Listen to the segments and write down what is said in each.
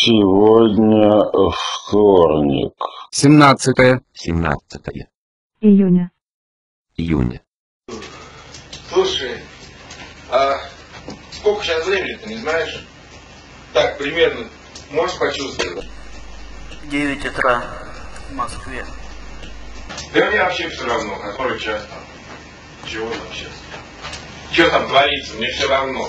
Сегодня вторник. 17 июня. Слушай, а сколько сейчас времени, ты не знаешь? Так, примерно, можешь почувствовать? 9 утра в Москве. Да мне вообще все равно, который час там. Чего там сейчас? Что там творится, мне все равно.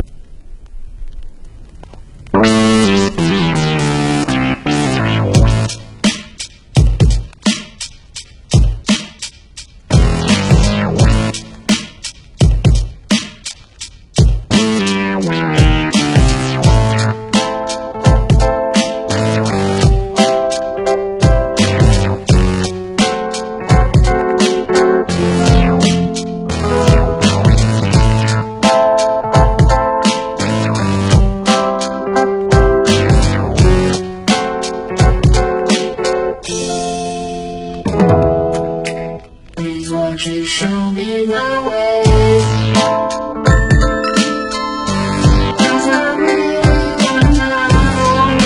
Won't you show me the way? 'Cause I really wanna know.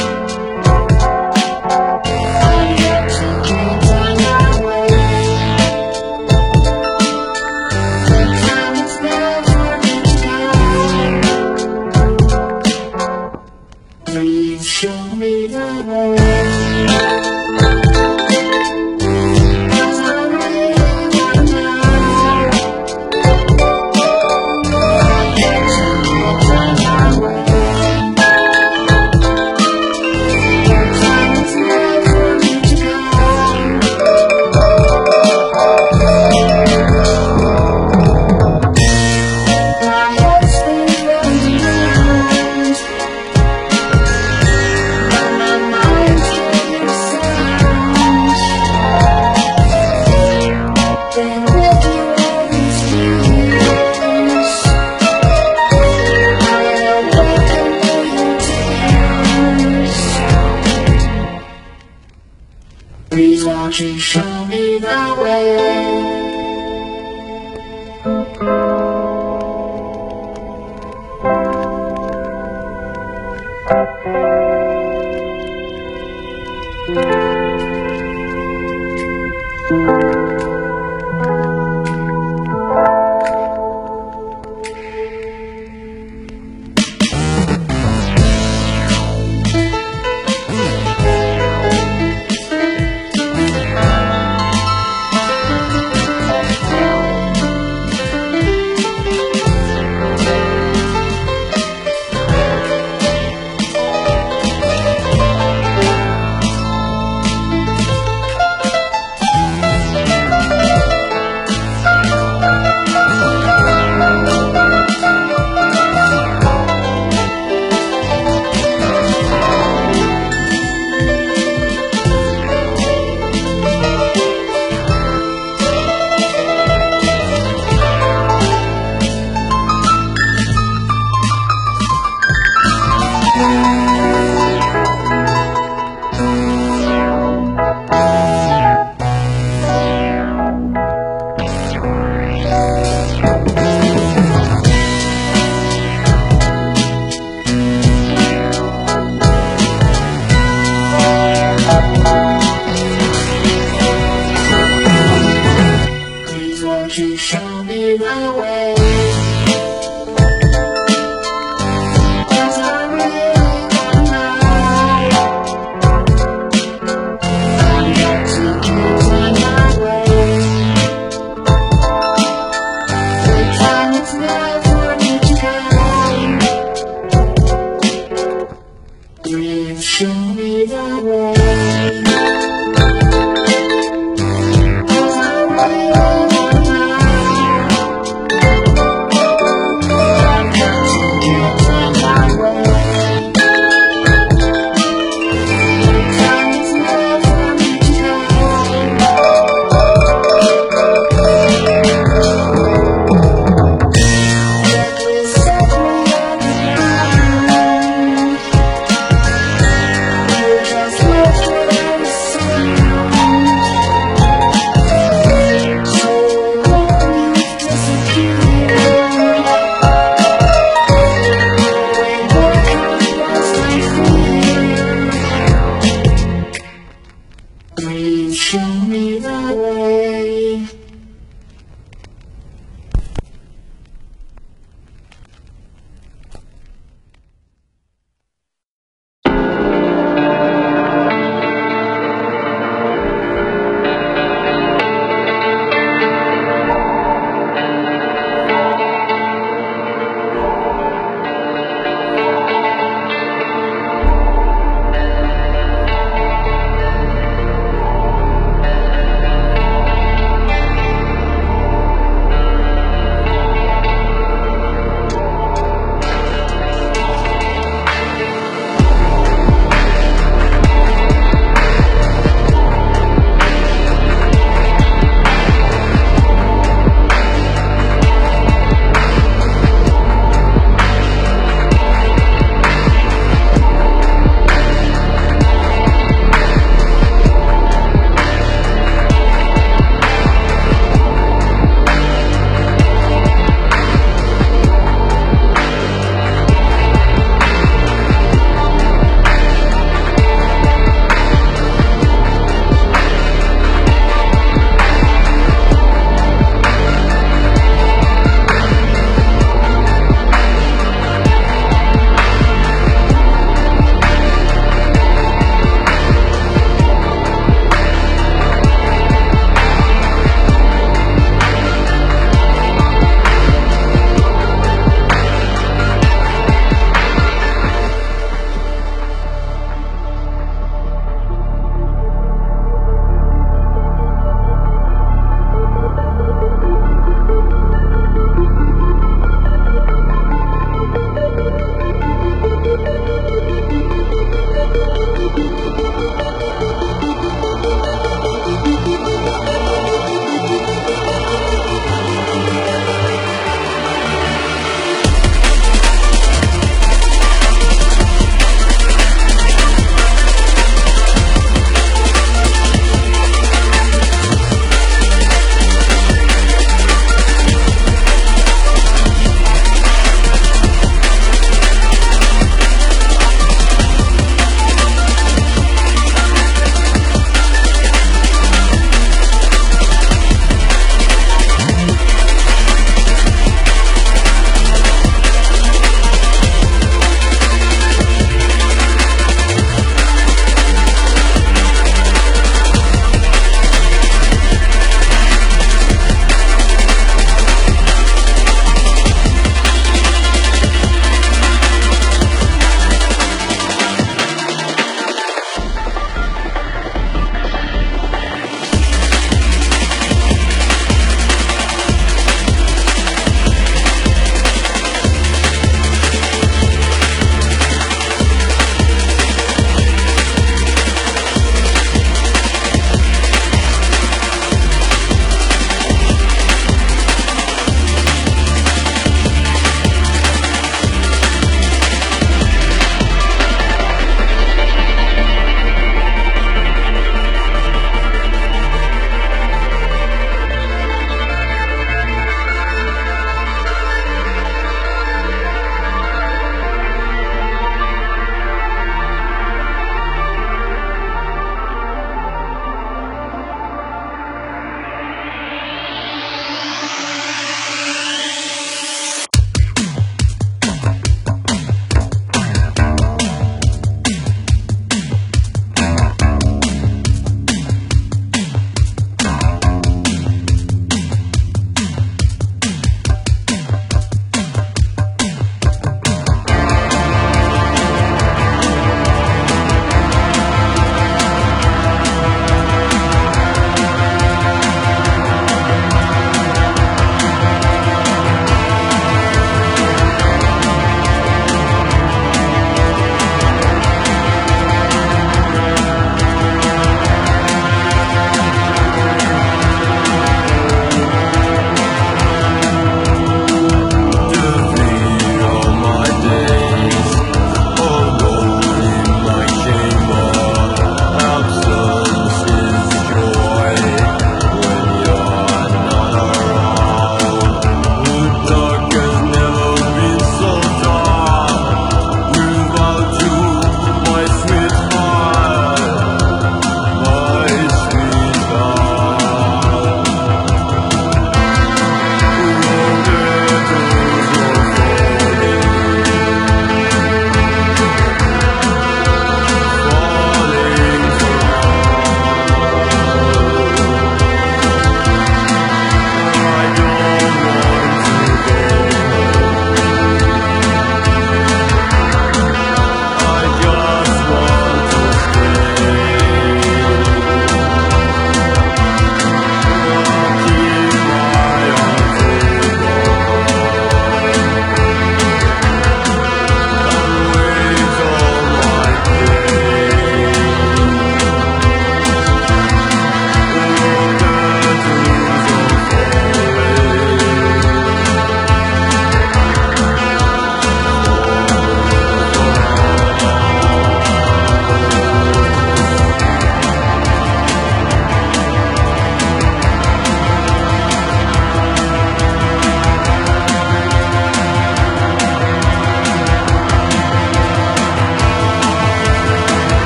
I'm yet to get on my way. The time is there for me to go. Please show me the way. Please won't you show me the way?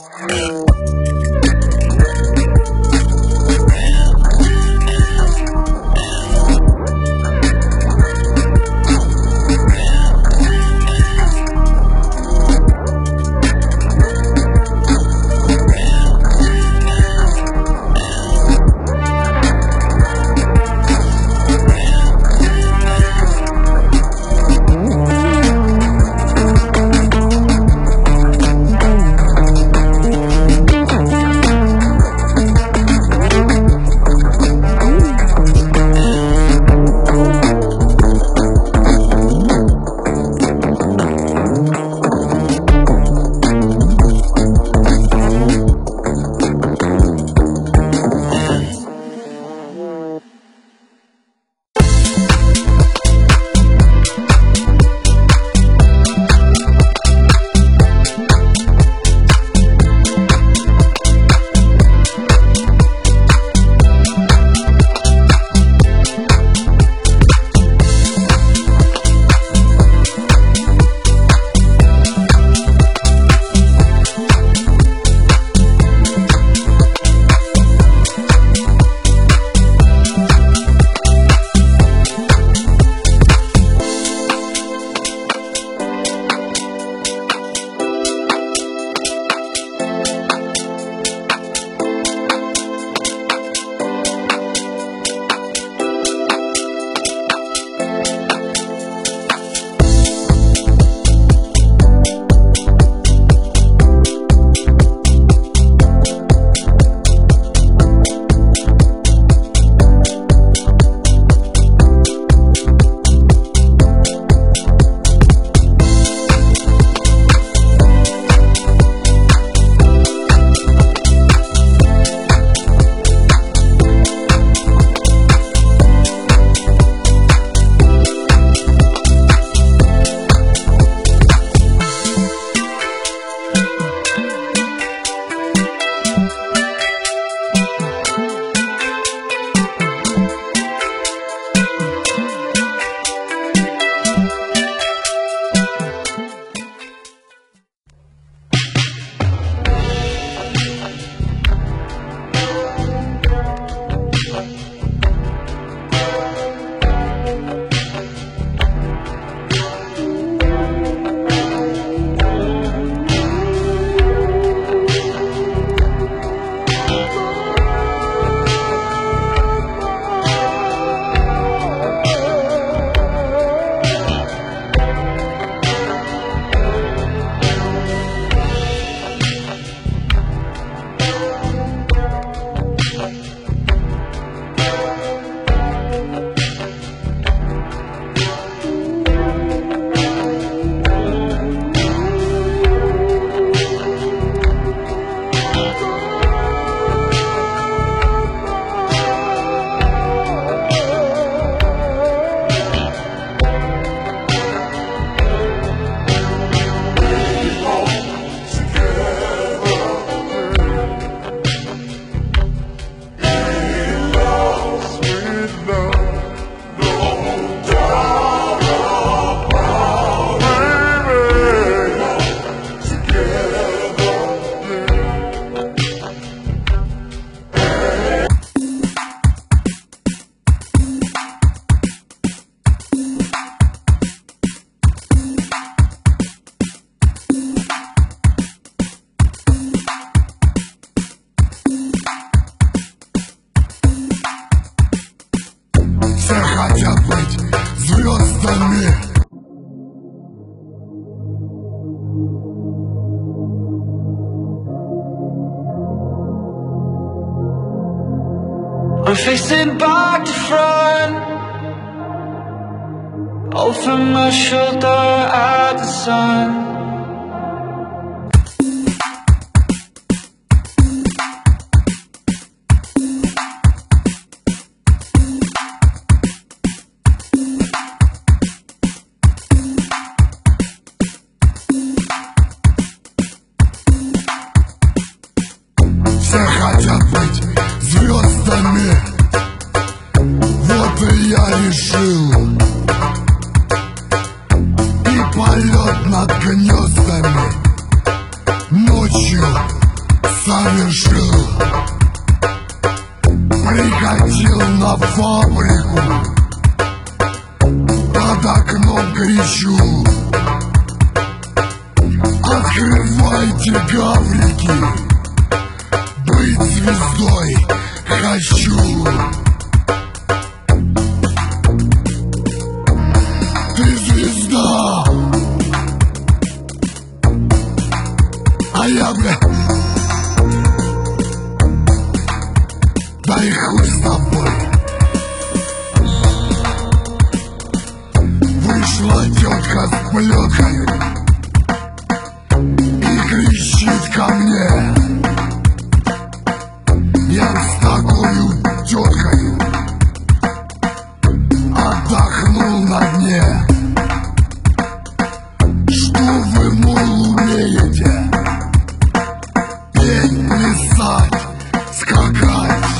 I'm facing back to front, over my shoulder at the sun. Все хотят быть звездами, вот и я решил. И полет над гнездами ночью совершил. Прикатил на фабрику, под окном кричу: открывайте гаврики, быть звездой хочу. Ты звезда, а я, бля, да и хуй с тобой. Вышла тетка с плеткой и кричит ко мне: я с такой теткой отдохнул на дне. Что вы, мол, умеете? Петь, плясать, скакать.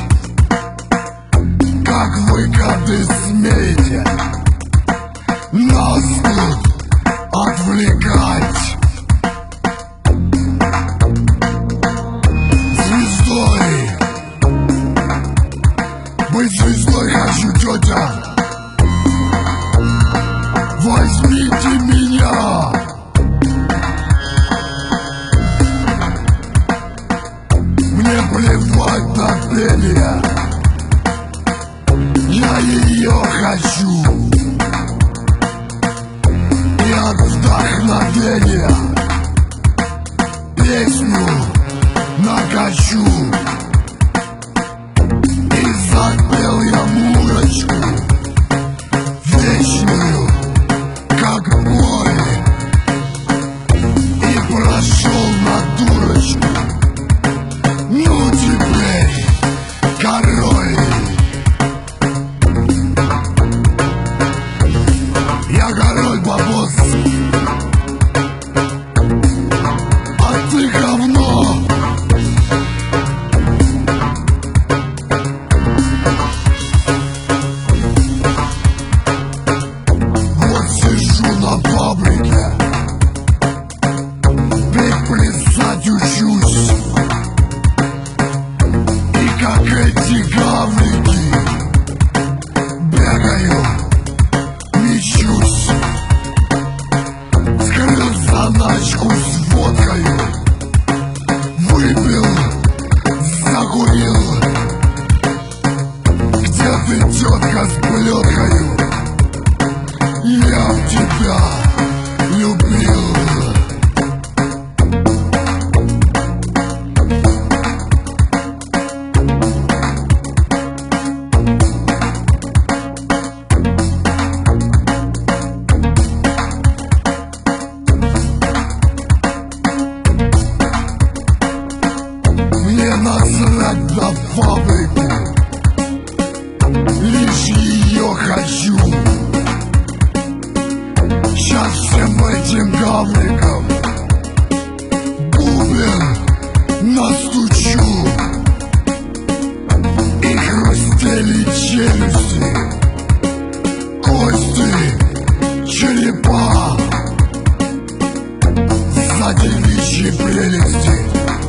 Как вы, гады, смеете нас тут отвлекать? Звездой, быть звездой хочу, тетя. Возьмите меня. Мне плевать на пение, я ее хочу. И от вдохновения песню накачу. И запел я мурочку вечную, как боль, и прошел на дурочку. Ну теперь, король, я король, бабос, а ты говно. Вот сижу на фабрике, петь, плясать учусь. И как эти гаврики бегаю, мечусь. Скрыл заначку с водкою, выпил, закурил. Где ты, тетка с плеткою? Я в тебя любил. Мне насрать на фабрику, лишь ее хочу. Сейчас всем этим гаврикам бубен настучу. И хрустели челюсти, кости, черепа. За девичьи прелести,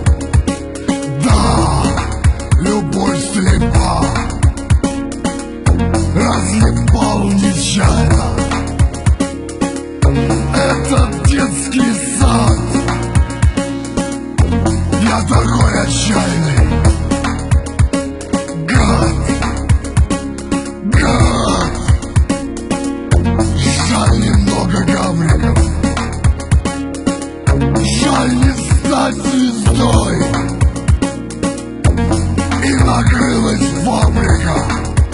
да, любовь слепа. Разъебал нечаянно этот детский сад. Я такой отчаянный, гад, гад. Жаль немного гавриков, жаль не стать звездой. И накрылась фабрика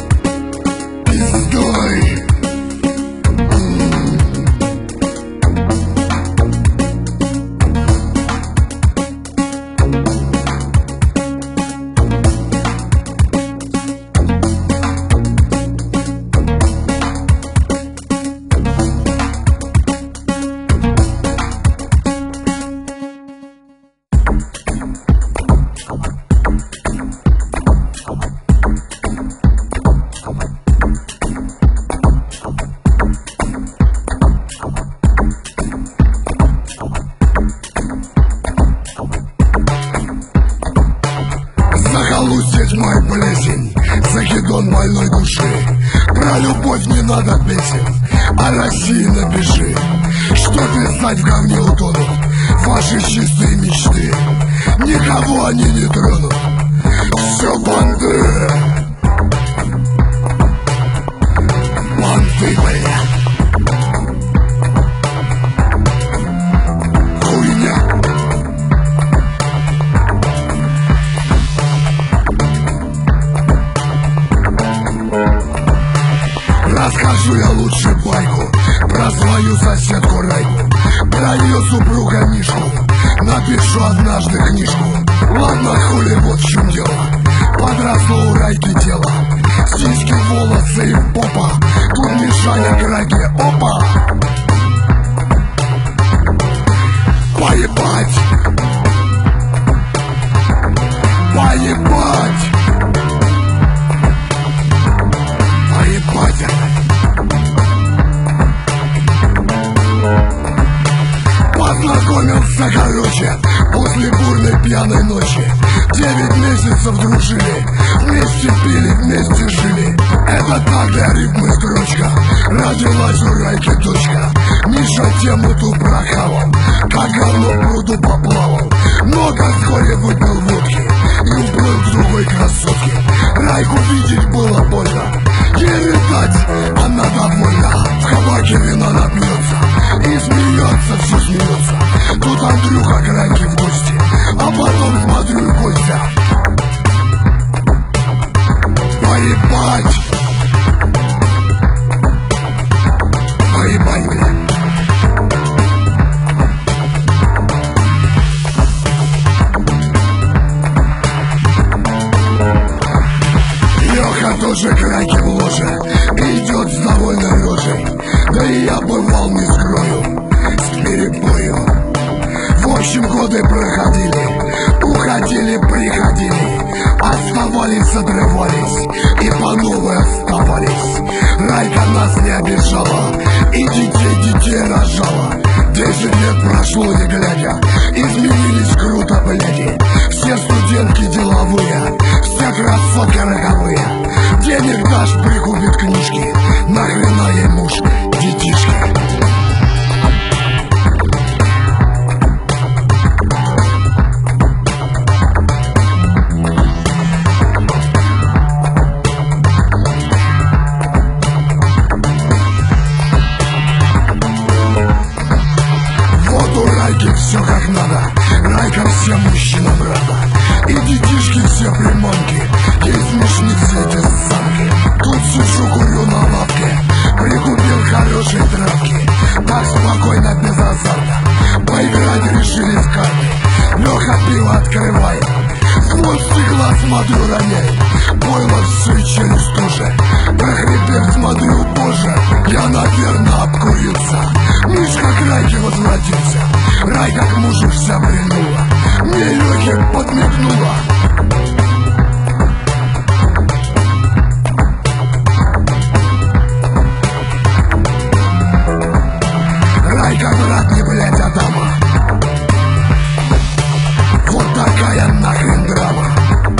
пиздой. тьма и болезнь, закидон больной души. Про любовь не надо песен, о России напиши. Что писать в говне утонут ваши чистые мечты. Никого они не тронут, все банды. Банды, бля. Хуйня. Расскажу я лучше байку про свою соседку Райку, про ее супруга Мишку. Напишу однажды книжку. Ладно, хули, вот в чем дело. Подросло у Райки тело, сиськи, волосы и попа. Тут Мишаня к Райке, опа. Поебать. Поебать. Поебать. Познакомился, короче, после бурной пьяной ночи. 9 месяцев дружили, вместе пили, вместе жили. Это так, рифмы строчка. Родилась у Райки дочка. Миша тему ту прохавал, как говно в пруду поплавал. Много вскоре выпил водки и уплыл к другой красотке. Райку видеть было больно, ей видать, она довольна. В кабаке вина напьется и смеется, все смеется. Тут Андрюха к Райке в гости, а потом смотрю и Костя. Поебать. Поебать, бля. Леха тоже к Райке в ложе идет с довольной рожей. Да и я бывал, не скрою, с перебою. В общем, годы проходили, уходили, приходили, оставались, отрывались и по новой оставались. Райка нас не обижала и детей рожала. 10 лет прошло, не глядя, изменились круто, бляди. Все студентки деловые, все красотки роковые. Денег дашь, прикупит книжки, нахрена ей муж, детишки. Все как надо, Райка всем мужчина брата. И детишки все приманки, ей смешны все эти самки. Тут сижу, курю на лавке, прикупил хорошие травки. Так спокойно, без азарта, поиграть решили в карты. Леха пиво открывает, сквозь стекла смотрю, роняет. Пойло все и челюсть тоже, прохрипев смотрю, боже, я, наверное, обкурился. Мишка к Райке возвратился, Райка к мужу вся прильнула, мне Лехе подмигнула. Райка, брат, не блядь, а дама. Вот такая нахрен драма.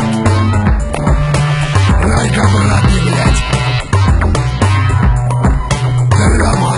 Райка, брат, не блядь. Драма.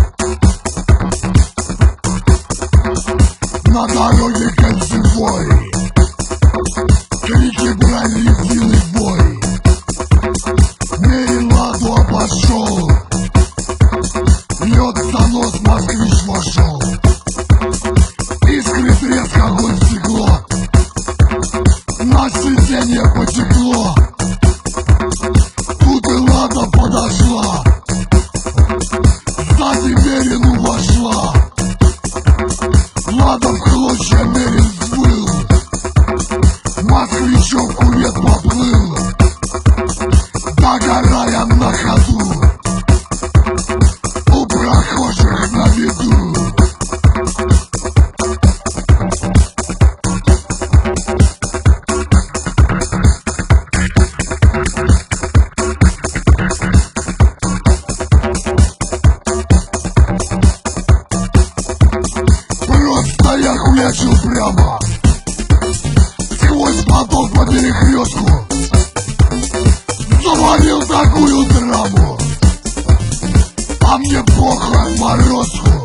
На дороге кольцевой резиновый бой. Мериладу обошел, лед за нос москвич вошел. Искрит резко, огонь в стекло, на сиденье потекло. Тут и Лада подошла, сзади Мерину вошла. Лада в клочья, Мерин взвыл, москвичок кувет поплыл, догорая на ходу, у прохожих на виду. Просто я хуячил прямо сквозь поток по перекрестку, завалил такую драму, а мне похуй отморозку.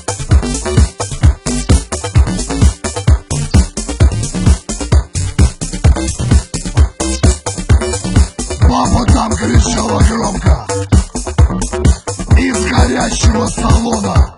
Папа там кричала громко из горящего салона,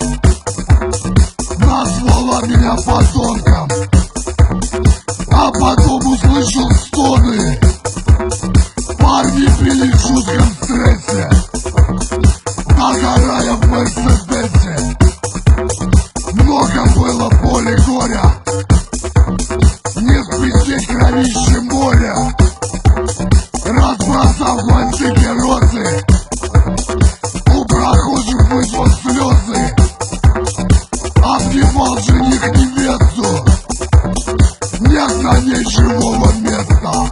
назвала меня подонком, а потом услышал стоны. Парни пили в жутком стрессе, догорая в Мерседесе. Много было боли, горя, не спустить кровище моря. Разбросав мантики розы, у прохожих вызвал слезы. Обнимал жених невесту, нет на ней живого места.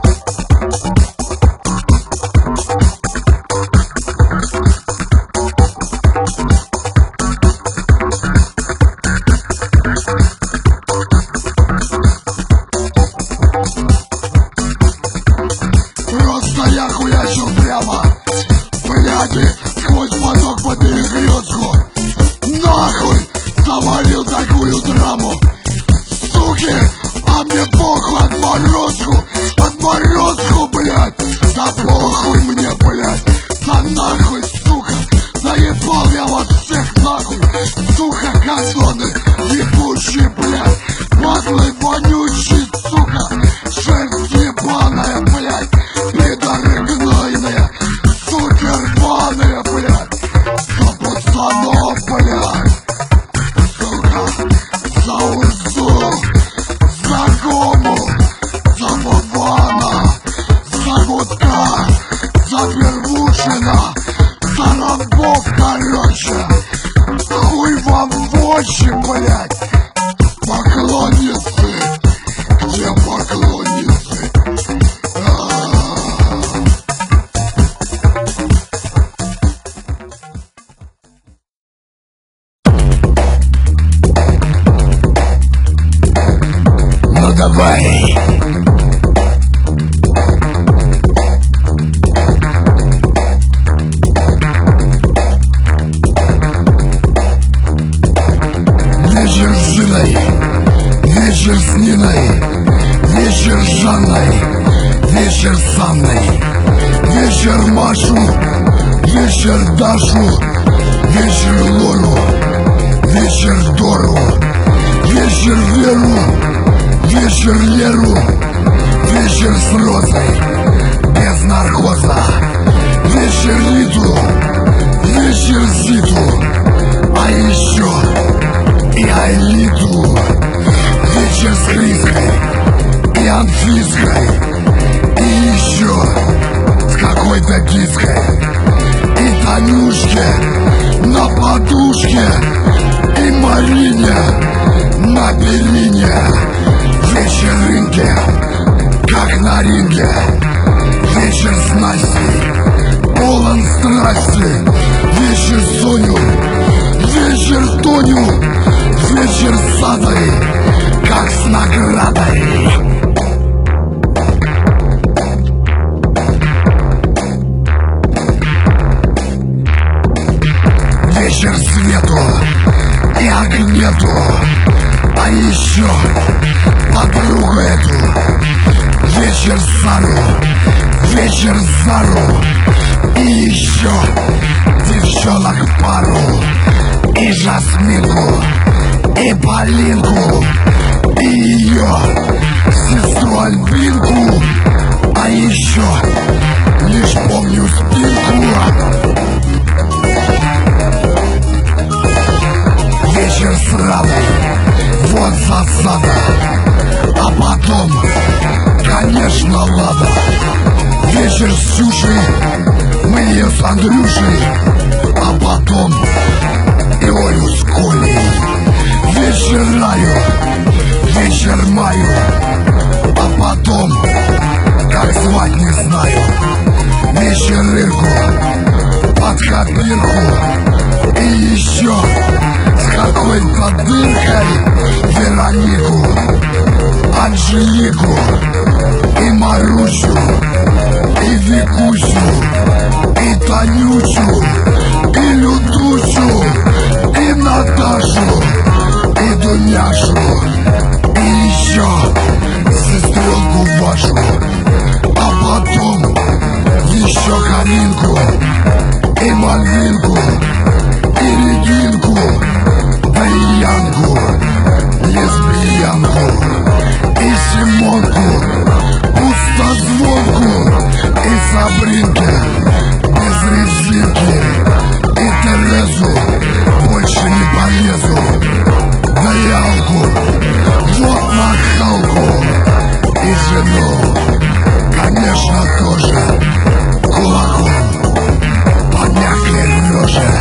Просто я хуячил прямо, бляди, сквозь поток по перекрестку. Нахуй завалил такую драму, суки, а мне похуй отморозку, блядь. Да похуй мне, блядь, да нахуй, сука, заебал я вас всех нахуй. Сука, газоны ебучие, блядь, маслы вонючие, сука, шерсть ебаная, блядь, пидоры гнойные, суки рваные, блядь, за пацанов, блядь. За Урсу, за Гому, за Вована, за Гудка, за Первушина, за Рамбов, короче. Хуй вам в очи, блядь. Поклонницы, где поклонницы? Ну давай. Вечер с Жиной, вечер с Ниной, вечер с Жанной, вечер с Анной, вечер Машу, вечер Дашу, вечер Лору, вечер Дору, вечер Веру, вечер Леру, вечер с Розой, без наркоза, вечер Литу, вечер Зиту, а еще и Айлиту, вечер с Хриской и Анфиской, и еще с какой-то киской, и Танюшке на подушке, и Марине на перине. Вечеринки, как на ринге, вечер с Настей, полон страсти, вечер Соню, вечер Тоню, вечер с Адой, как с наградой. Вечер свету и огнету, а еще подругу эту. вечер Сару, вечер Зару. И еще девчонок пару, и Жасминку, и Полинку, и ее сестру Альбинку. А еще лишь помню спинку. Вечер сраный, вот засада. А потом, конечно, Лада. Вечер с Сюшей, мы ее с Андрюшей. А потом и Олю с Колей. Вечер раю, вечер маю. А потом, как звать не знаю. Вечер Ирку, под копирку. И еще с какой-то дыркой Веронику, Анжелику, и Марусю, и Викусю, и Танючу, и Людусю, и Наташу, и Дуняшу, и еще сестренку вашу. А потом еще Каринку, и Мальвинку, и Регинку, да и Янку, лесбиянку, и Симонку, пустозвонку, и Сабринки, без резинки, и Терезу, больше не полезу, да и Алку, вот нахалку, и жену, конечно, тоже кулаком по мягкой роже.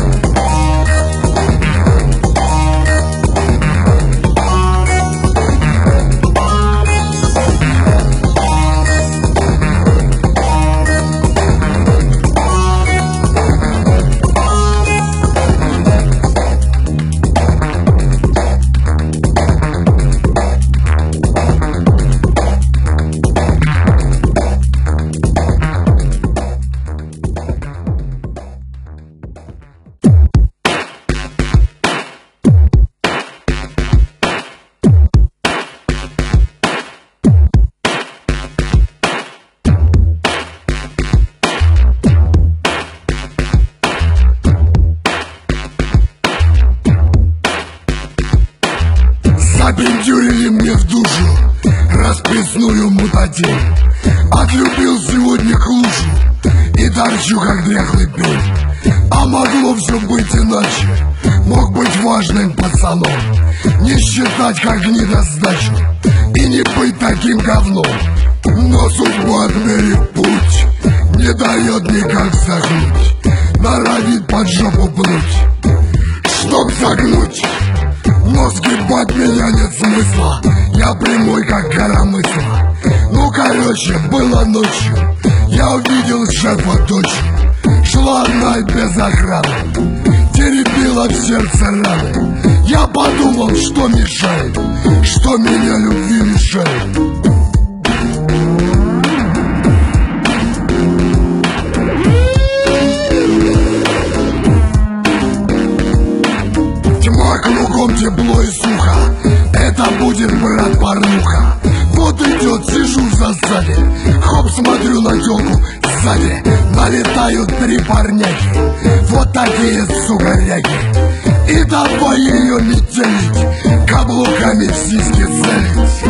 Забендюрили мне в душу расписную мутатень. Отлюбил сегодня клушу и торчу, как дряхлый пень. А могло все быть иначе. Мог быть важным пацаном, не считать как гнидосдачу и не быть таким говном. Но судьба, отмерив путь, не дает никак загнуть. Норовит под жопу пнуть, чтоб загнуть. Но сгибать меня нет смысла, я прямой, как коромысла. Ну, короче, было ночью, я увидел шефа дочь. Шла одна и без охраны, теребила в сердце раны. Я подумал, что мешает, что меня любви лишает. Кругом тепло и сухо, это будет, брат, порнуха. Вот идет, сижу в засаде, хоп, смотрю на тёлку сзади. Налетают три парняки, вот такие сугаряки. И давай ее метелить, каблуками в сиськи целить.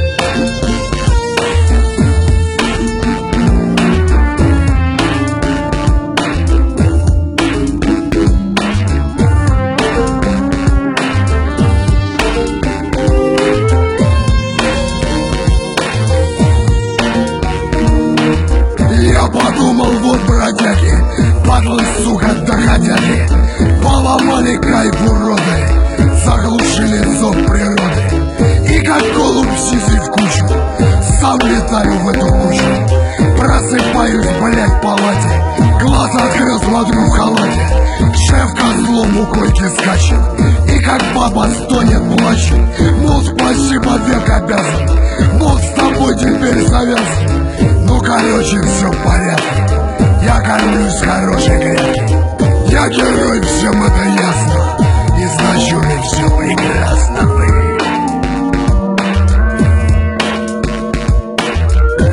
Подумал, вот бродяги, падлы, сука, доходяги, поломали кайф уроды, заглушили зов природы. И как голубь сизый в кучу, сам летаю в эту кучу. Просыпаюсь, блядь, в палате, глаз открыл, смотрю в халате. Шеф козлом у койки скачет, и как баба стонет, плачет. Мол, спасибо, век обязан, мол, с тобой теперь завязан. Ну, короче, все в порядке, я кормлюсь с хорошей грядки. Я герой, всем это ясно, и значит, все прекрасно.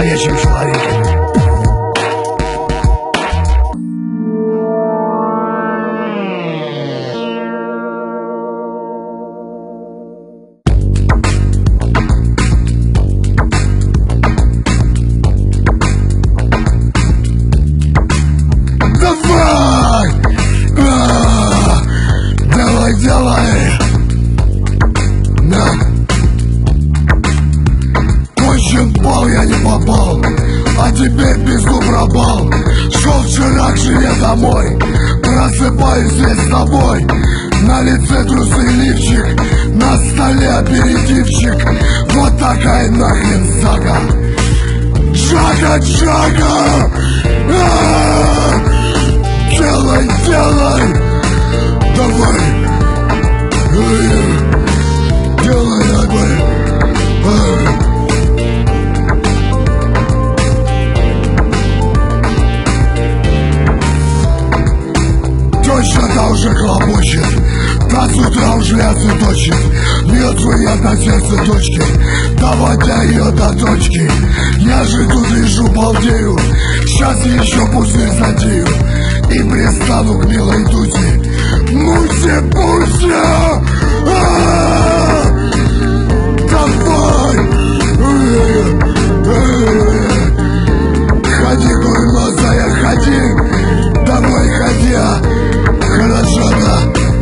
настоящим человеком. Давай, делай! Да. Кончен пол, я не попал, а теперь пизду пропал. Шел вчера к жене домой, просыпаюсь здесь с тобой. На лице трусы и лифчик, на столе аперитивчик. Вот такая нахрен сага. Джага, Джага! Делай, делай! Давай! Делай, давай! Теща-то уже хлопочет, та с утра уже оцветочит. Льет свой яд на сердце дочки, доводя ее до точки. Я же тут лежу, балдею, сейчас еще пузырь затею и пристану к милой Дусе. Муся-пуся! Давай! Ходи, курносая, ходи! Домой ходи! Хорошо, да?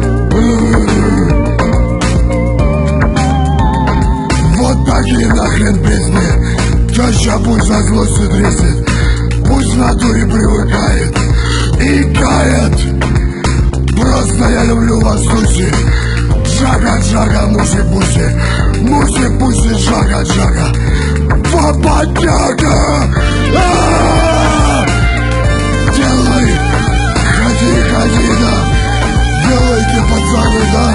Вот такие нахрен песни. Теща пусть за злостью трясет, пусть в натуре привыкает и кает. Просто я люблю вас, Дуси. Джага, Джага, муси-пуси, муси-пуси, Джага, Джага. Папа-тяга! Делай! Ходи, ходи, да! Делайте, пацаны, да!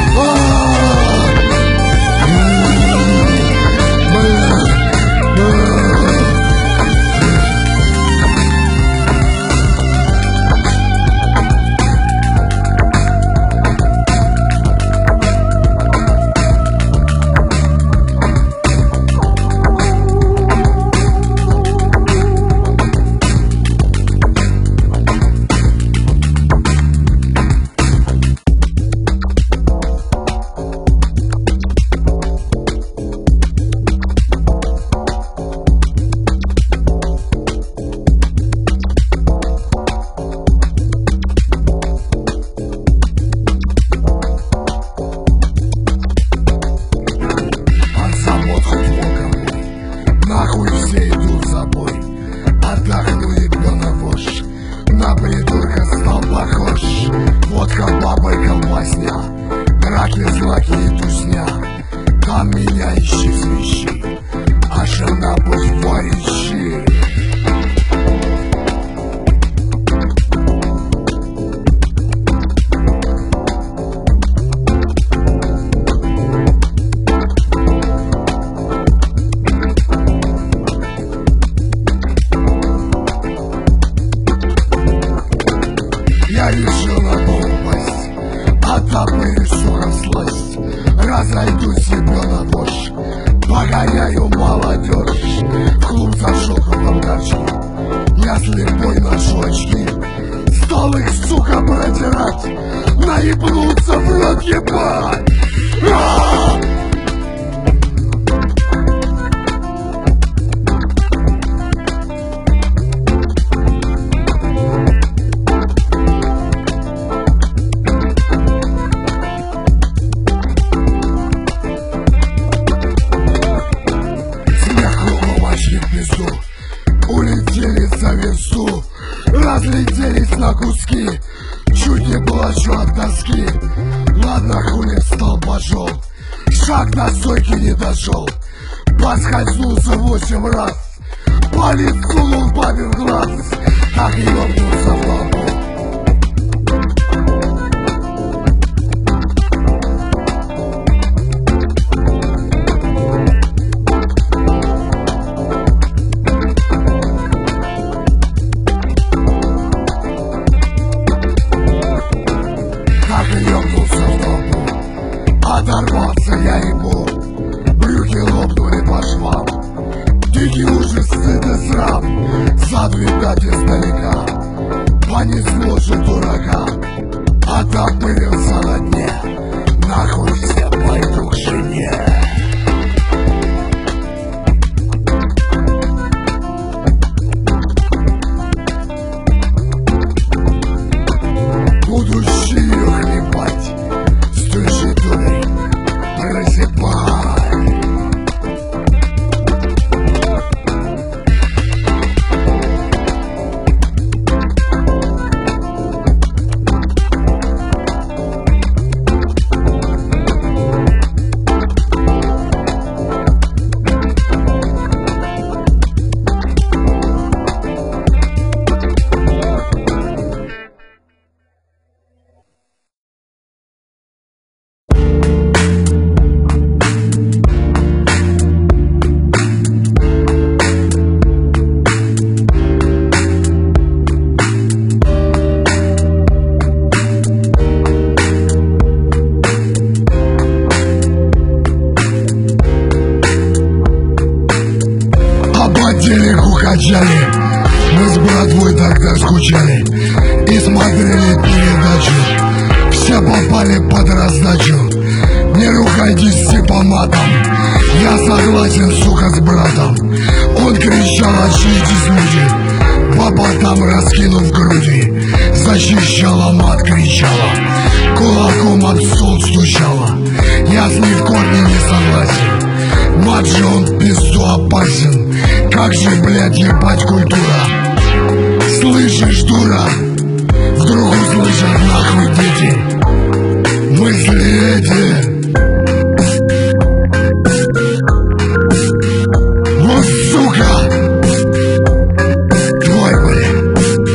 Я решил на глупость, а там вырисура сласть. Разойдусь себе на дождь, погоняю молодежь. В клуб зашел кругом торчки, я слепой ношу очки. Стал их, сука, протирать, наебнуться в рот, ебать. Улетели за версту, разлетелись на куски. Чуть не плачу от тоски. Ладно, хули встал, пошел. Шаг на стойке не дошел. Поскользнулся 8 раз. По лицу лун папин глаз. Так и ёбнулся в лапу. Оторвался я ему, брюки лопнули по швам. Дикий ужас, стыд срам, сад видать издалека. Понесло же дурака, отопырился на дне. Нахуй все, пойду к жене. Будущее хлебать, с той же долей просыпай. Качали, мы с братвой тогда скучали и смотрели передачу. Все попали под раздачу. Не ругайтесь все по матам, я согласен, сука, с братом. Он кричал: очнитесь, люди. Папа там, раскинув груди, защищала, мат кричала, кулаком об стол стучала. Я с ней в корне не согласен. Мат же он в пизду опасен. Как же, блядь, ебать культура? Слышишь, дура? Вдруг услышат нахуй дети мысли эти. Вот сука! Твой, блядь.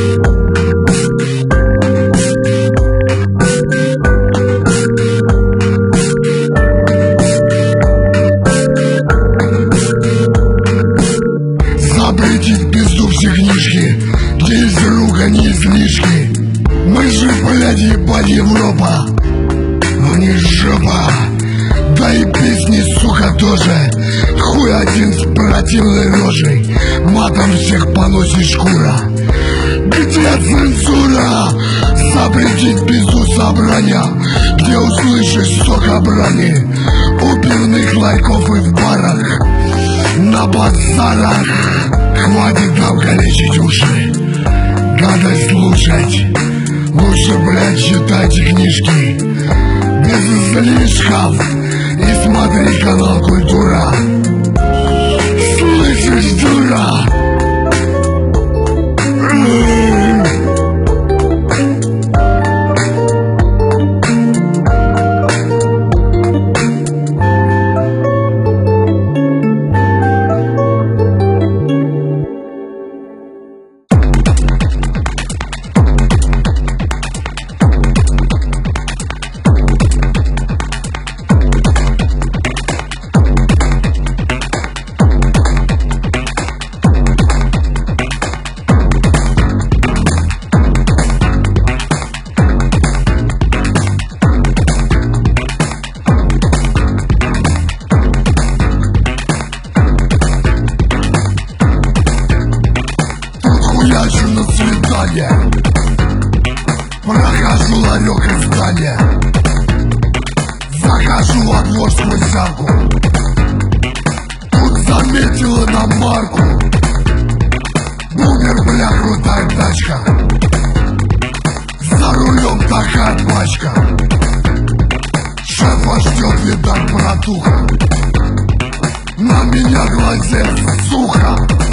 Запретить в пизду все книжки, где есть ругань и излишки. Мы же, блядь, ебать, Европа, но не жопа. Да и песни, сука, тоже. Хуй один с противной рожей, матом всех поносит шкура. Где цензура? Запретить пизду собрания, где услышишь, сука, брани у пивных ларьков и в барах, на базарах. Хватит нам калечить уши, гадость слушать. Лучше, блядь, читайте книжки без излишков и смотри канал Культура. Слышишь, дура? На свидание прохожу ларек и здание, захожу во двор сквозь арку. Тут заметила на марку бумер, бля, крутая тачка, за рулем такая пачка. Шефа ждет, видать, братуха, на меня глазет, сука.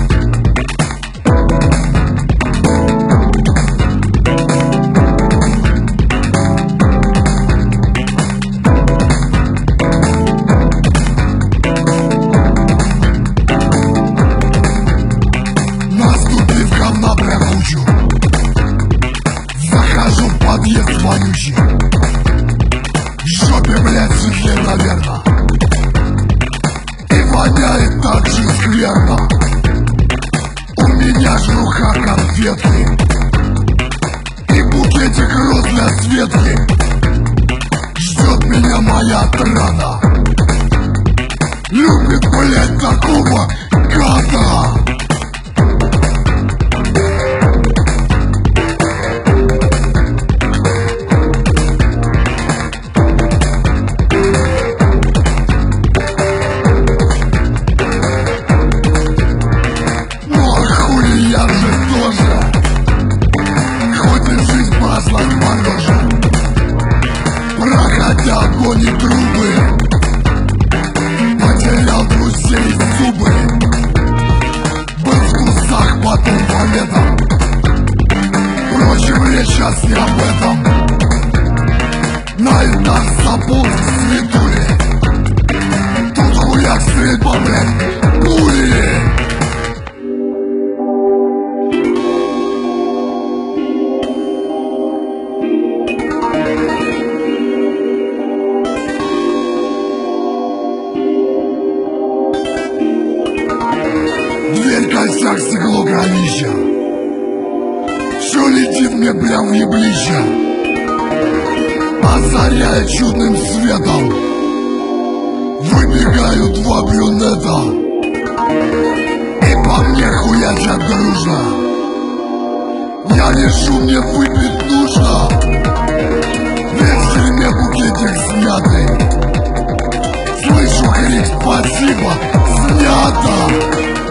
Захожу в подъезд вонючий, в жопе, блядь, сухе, наверно, и воняет так же скверно. У меня ж в руках конфетки и букетик роз для Светки. Ждет меня моя отрада, любит, блядь, такого гада. сейчас не об этом. На этаж запор светули. Тут хуяк стрельба, блядь, пули. Дверь, косяк, стекло, кровища. Все летит мне прям в еблище, озаряя чудным светом. Выбегают два брюнета и по мне хуячат дружно. Я решу, мне выпить нужно. Ведь в тюрьме букетик смятый. Слышу крик «Спасибо!» снято.